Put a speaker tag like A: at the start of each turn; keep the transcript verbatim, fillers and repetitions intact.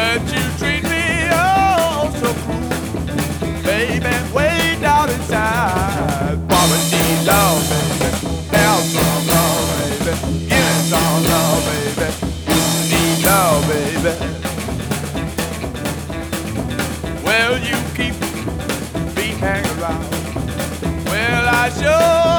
A: But you treat me oh so cruel, baby, way down inside. Woman need love, baby. Have some love, baby. Give me some love, baby. Need love, baby. Well, you keep me hanging around. Well, I sure